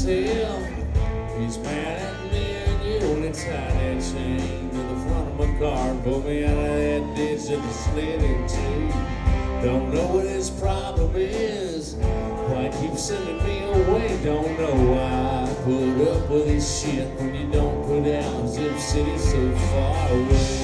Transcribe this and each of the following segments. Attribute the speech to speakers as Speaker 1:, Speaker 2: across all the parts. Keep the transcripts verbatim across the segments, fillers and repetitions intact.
Speaker 1: tell. He's mad at me and you only tie that chain to the front of my car and pull me out of that ditch that I slid into. Don't know what his problem is, why he keeps sending me away. Don't know why I put up with his shit when you don't put out Zip City so far away.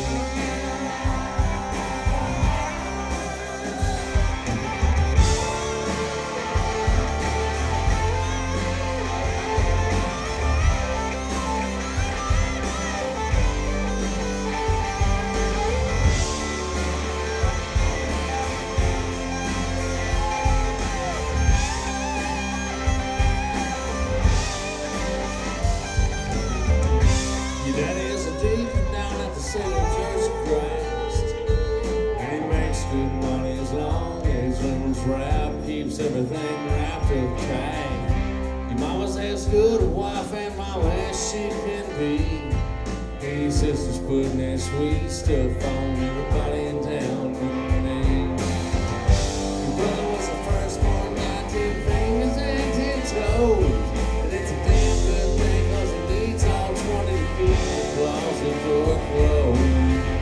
Speaker 1: Keeps everything wrapped up tight. Your mama's as good a wife and mama as she can be. And your sister's putting that sweet stuff on everybody in town with me. Your brother was the firstborn, got ten fingers and ten toes. And it's a damn good thing cause he needs all twenty feet in the closet for clothes.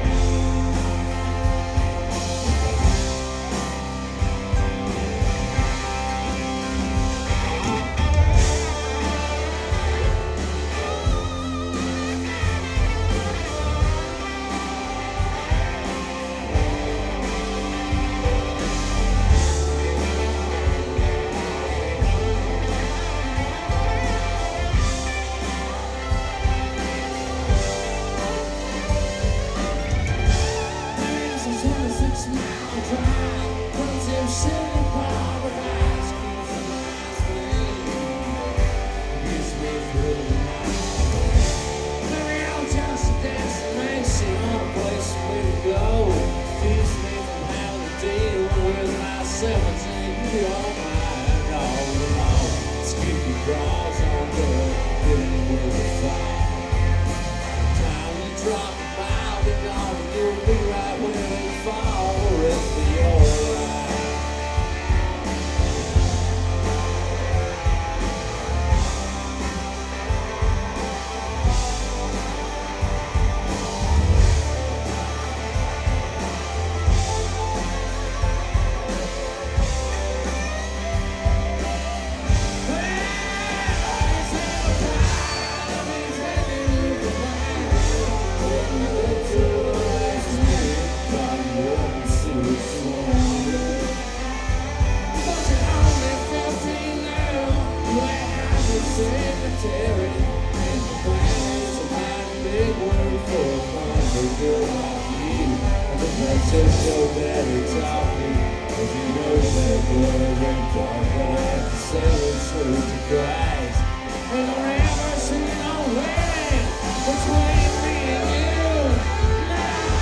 Speaker 1: Just so bad it's talking, cause he knows that blood ain't dark, but I have to say the truth to Christ. And don't ever see no way between me and you now.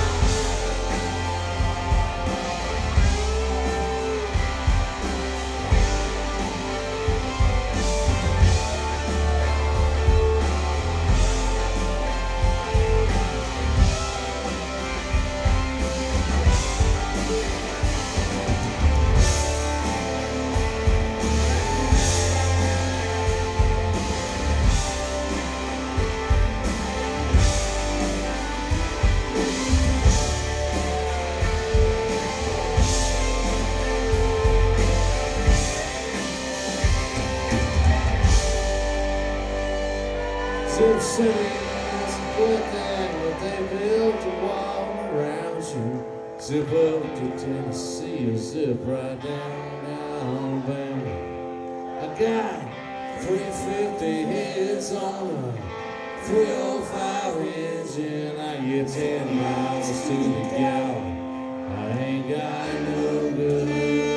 Speaker 1: Zip City is a good thing, but they built a wall around you. Zip up to Tennessee or zip right down to Alabama. I got three fifty hits on a three oh five engine. I get ten miles to the gallon. I ain't got no good.